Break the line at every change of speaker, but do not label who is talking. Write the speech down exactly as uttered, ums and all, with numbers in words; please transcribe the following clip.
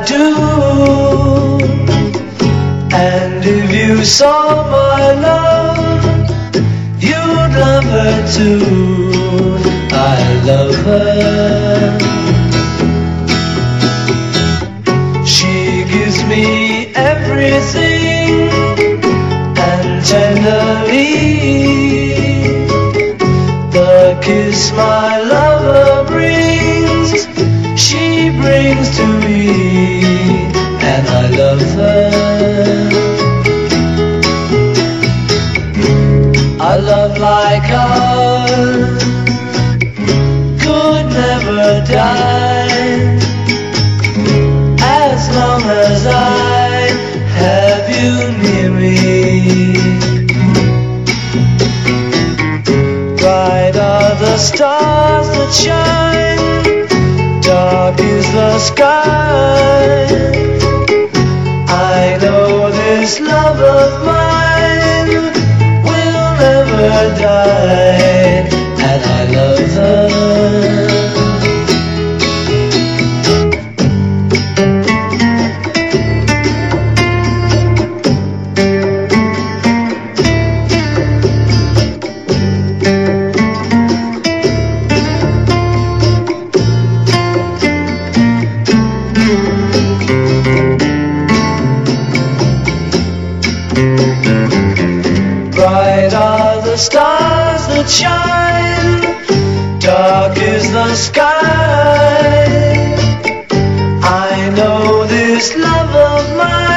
do. And if you saw my love, you'd love her too. I love her. She gives me everything, and tenderly the kiss my lover brings, she brings to me, and I love her. A love like ours could never die, as long as I have you near me. Bright are the stars that shine, dark is the sky. I know this love of mine will never die, and I love her. Bright are the stars that shine, dark is the sky. I know this love of mine